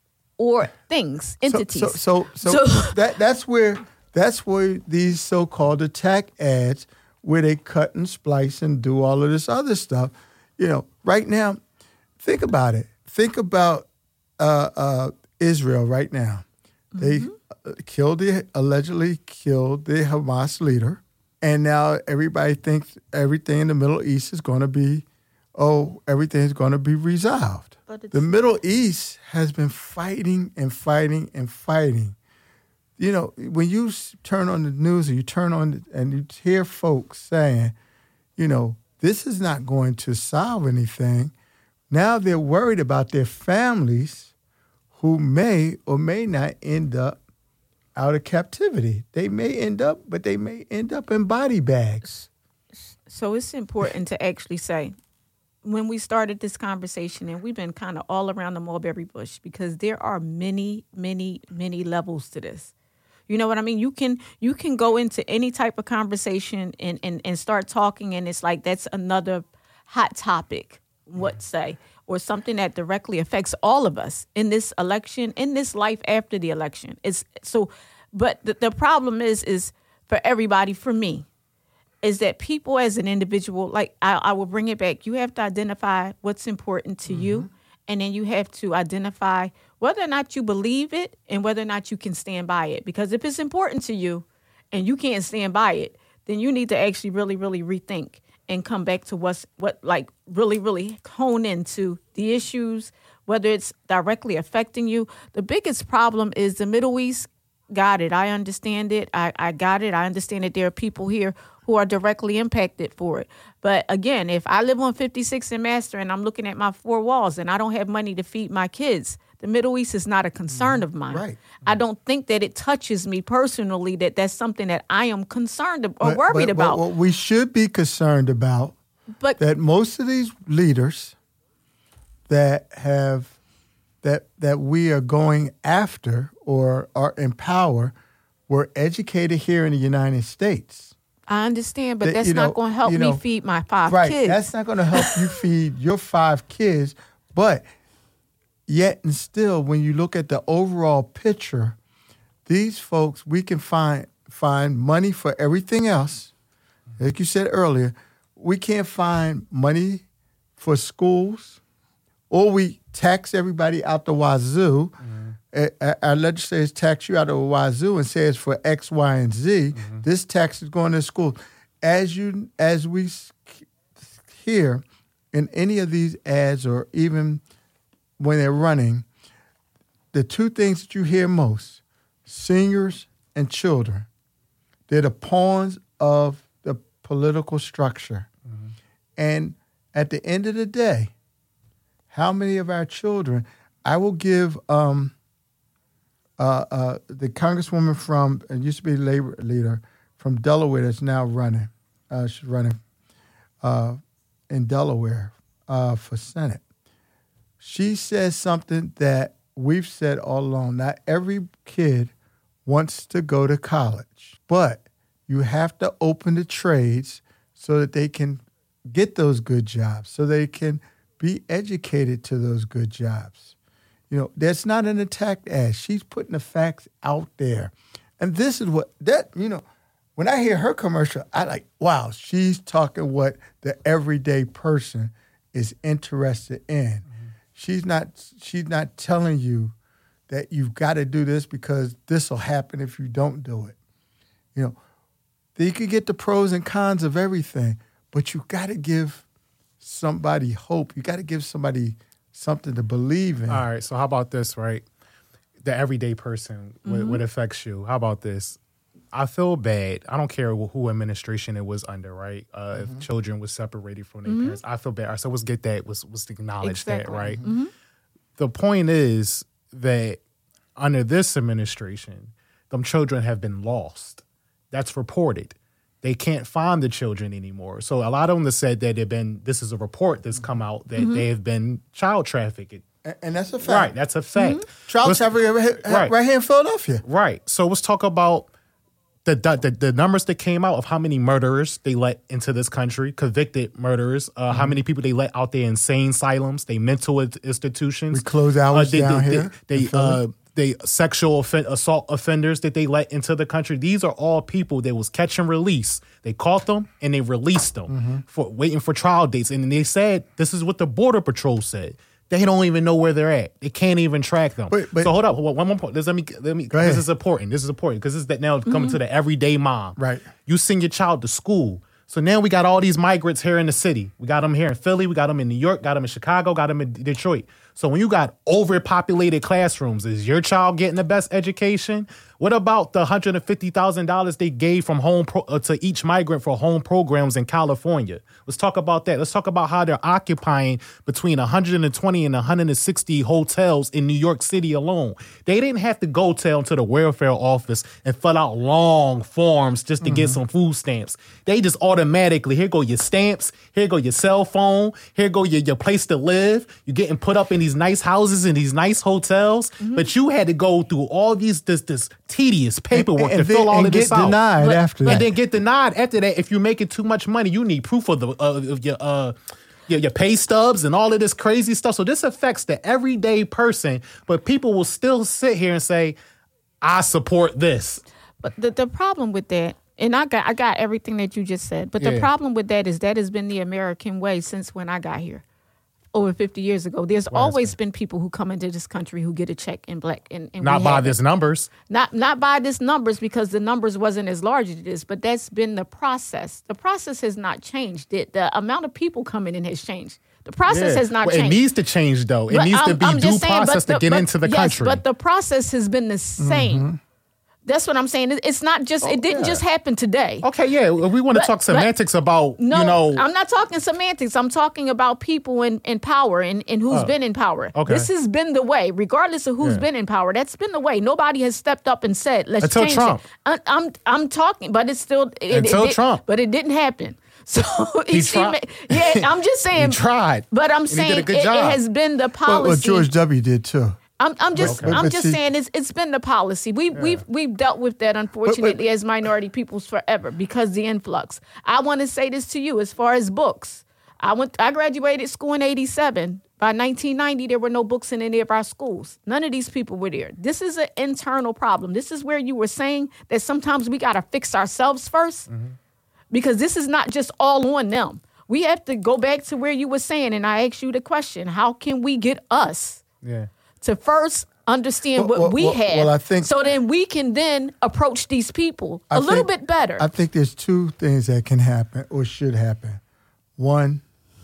or things, entities. So, so, so, so, so that that's where that's where these so-called attack ads, where they cut and splice and do all of this other stuff. You know, right now, think about it. Think about uh, uh, Israel right now. They mm-hmm. killed the allegedly killed the Hamas leader, and now everybody thinks everything in the Middle East is going to be, oh, everything's going to be resolved. The Middle East has been fighting and fighting and fighting. You know, when you turn on the news or you turn on the, and you hear folks saying, you know, this is not going to solve anything. Now they're worried about their families who may or may not end up out of captivity. They may end up, but they may end up in body bags. So it's important to actually say, when we started this conversation, and we've been kind of all around the mulberry bush, because there are many, many, many levels to this. You know what I mean? You can you can go into any type of conversation and, and, and start talking, and it's like that's another hot topic, what say, or something that directly affects all of us in this election, in this life after the election. It's so, but the, the problem is, is for everybody, for me, is that people as an individual, like I, I will bring it back. You have to identify what's important to mm-hmm. you, and then you have to identify whether or not you believe it and whether or not you can stand by it. Because if it's important to you and you can't stand by it, then you need to actually really, really rethink and come back to what's what like really, really hone into the issues, whether it's directly affecting you. The biggest problem is the Middle East. Got it. I understand it. I, I got it. I understand that there are people here who are directly impacted for it. But again, if I live on fifty-six and Master and I'm looking at my four walls and I don't have money to feed my kids, the Middle East is not a concern of mine. Right. I don't think that it touches me personally, that that's something that I am concerned or but, worried but, about. But what we should be concerned about, but that most of these leaders that have that that we are going after or are in power were educated here in the United States. I understand, but that, that's you know, not going to help you know, me feed my five right, kids. That's not going to help you feed your five kids. But yet and still, when you look at the overall picture, these folks, we can find find money for everything else. Like you said earlier, we can't find money for schools, or we tax everybody out the wazoo. Mm-hmm. Our legislators tax you out of the wazoo and say it's for X, Y, and Z. Mm-hmm. This tax is going to school. As you, as we hear in any of these ads, or even when they're running, the two things that you hear most, seniors and children, they're the pawns of the political structure. Mm-hmm. And at the end of the day, how many of our children, I will give um, uh, uh, the congresswoman from, it used to be labor leader, from Delaware that's now running, uh, she's running uh, in Delaware uh, for Senate. She says something that we've said all along. Not every kid wants to go to college. But you have to open the trades so that they can get those good jobs, so they can be educated to those good jobs. You know, that's not an attack ass. She's putting the facts out there. And this is what, that, you know, when I hear her commercial, I like, wow, she's talking what the everyday person is interested in. Mm-hmm. She's not, she's not telling you that you've got to do this because this will happen if you don't do it. You know, you could get the pros and cons of everything, but you got to give somebody hope. You got to give somebody something to believe in. All right, so how about this, right? The everyday person, what, Mm-hmm. what affects you. How about this? I feel bad. I don't care who administration it was under, right? Uh, Mm-hmm. If children were separated from their parents, I feel bad. So let's get that, let's, let's acknowledge Exactly. that, right? Mm-hmm. The point is that under this administration, them children have been lost. That's reported. They can't find the children anymore. So a lot of them have said that they've been, this is a report that's come out, that Mm-hmm. they have been child trafficked. And, and that's a fact. Right, that's a fact. Mm-hmm. Child Let's- trafficking right, right. right here in Philadelphia. Right. So let's talk about the, the the numbers that came out of how many murderers they let into this country, convicted murderers, uh, Mm-hmm. how many people they let out there in insane asylums, they mental in- institutions. We close hours they, down they, here They, in they, Philly. uh, they sexual offen- assault offenders that they let into the country. These are all people that was catch and release. They caught them and they released them Mm-hmm. for waiting for trial dates. And they said, this is what the Border Patrol said. They don't even know where they're at. They can't even track them. But- but- so hold up, one more point. This, let me, let me. Go ahead. This is important. This is important because this is that now coming to the everyday mom. Right. You send your child to school. So now we got all these migrants here in the city. We got them here in Philly. We got them in New York. Got them in Chicago. Got them in Detroit. So when you got overpopulated classrooms, is your child getting the best education? What about the one hundred fifty thousand dollars they gave from home pro, uh, to each migrant for home programs in California? Let's talk about that. Let's talk about how they're occupying between one hundred twenty and one hundred sixty hotels in New York City alone. They didn't have to go down to the welfare office and fill out long forms just to get some food stamps. They just automatically, here go your stamps, here go your cell phone, here go your, your place to live. You're getting put up in these nice houses in these nice hotels, but you had to go through all these this this tedious paperwork and, and to fill then, all and of this get out. denied But- after And that. then get denied after that. If you're making too much money, you need proof of the uh, of your uh your, your pay stubs and all of this crazy stuff. So this affects the everyday person, but people will still sit here and say, "I support this." But the, the problem with that, and I got I got everything that you just said, but the Yeah. problem with that is that has been the American way since when I got here. Over fifty years ago, there's always been people who come into this country who get a check in black, and, and Not we by haven't. this numbers. Not not by this numbers because the numbers wasn't as large as it is, but that's been the process. The process has not changed. The, the amount of people coming in has changed. The process Yeah. has not Well, changed. It needs to change though. It But needs to I'm- be I'm due just saying, but process the- to get but- into the yes, country. But the process has been the same. That's what I'm saying. It- It's not just. it didn't yeah. just happen today. Okay, yeah, we want to But- talk semantics about No, you know. I'm not talking semantics. I'm talking about people in, in power and, and who's been in power. okay. This has been the way, regardless of who's Yeah. been in power. That's been the way. Nobody has stepped up and said, "Let's Until change Trump. it." I, I'm I'm talking, but it's still it, it- Until it- Trump. but it didn't happen. So He it's- tried. yeah, I'm just saying. He tried. but I'm And he saying did a good it, it job. has been the Well, policy. well, George W. did too. I'm, I'm just, Okay. I'm But just see- saying it's, it's been the policy. We, we've, we've dealt with that unfortunately as minority peoples forever because the influx. I want to say this to you as far as books. I went, I graduated school in eighty-seven. By nineteen ninety, there were no books in any of our schools. None of these people were there. This is an internal problem. This is where you were saying that sometimes we got to fix ourselves first because this is not just all on them. We have to go back to where you were saying, and I asked you the question: how can we get us Yeah. to first understand Well, what well, we well, have, well, I think- so then we can then approach these people a I little think- bit better. I think there's two things that can happen or should happen. One,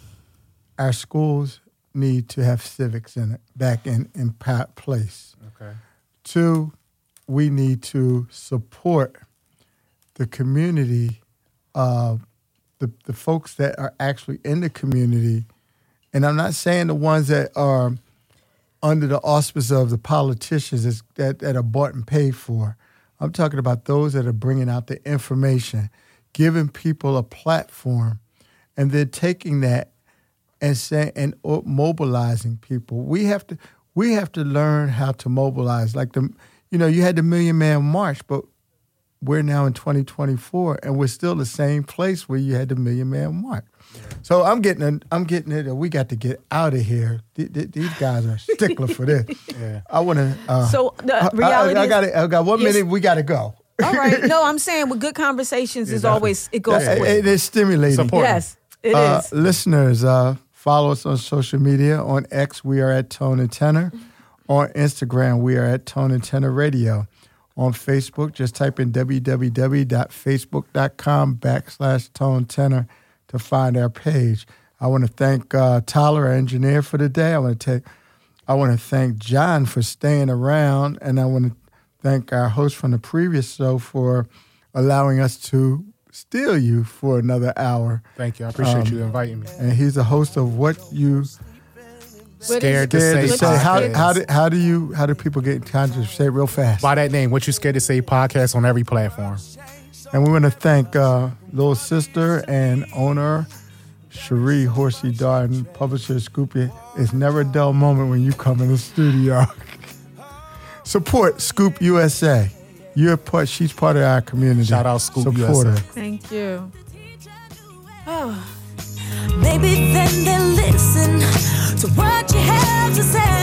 our schools need to have civics in it, back in, in pa- place. Okay. Two, we need to support the community, uh, the, the folks that are actually in the community. And I'm not saying the ones that are under the auspices of the politicians that's, that, that are bought and paid for. I'm talking about those that are bringing out the information, giving people a platform, and then taking that and saying and mobilizing people. We have to we have to learn how to mobilize. Like the you know, you had the Million Man March, but we're now in twenty twenty-four, and we're still the same place where you had the Million Man March. So I'm getting, a, I'm getting it. We got to get out of here. These guys are stickler for this. Yeah. I want to. Uh, so the reality, I, I, I got, I got one yes. minute. We got to go. All right. No, I'm saying with good conversations yeah, is always it goes. It, it is stimulating. Yes, it uh, is. Listeners, uh, follow us on social media. On X, we are at Tone and Tenor. On Instagram, we are at Tone and Tenor Radio. On Facebook, just type in www.facebook.com backslash Tone Tenor to find our page. I want to thank uh, Tyler, our engineer, for the day. I want to take. I want to thank John for staying around, and I want to thank our host from the previous show for allowing us to steal you for another hour. Thank you. I appreciate um, you inviting me. And he's the host of What You Scared to Scared Say. To say. How, how, do, how do you how do people get in contact? Say it real fast. By that name, What You Scared to Say podcast on every platform. And we want to thank uh, little sister and owner Cherie Horsey Darden, publisher of Scoop. It's never a dull moment when you come in the studio. Support Scoop U S A. You're part. She's part of our community. Shout out Scoop Support U S A. Her. Thank you. Oh. Maybe then they'll listen to what you have to say.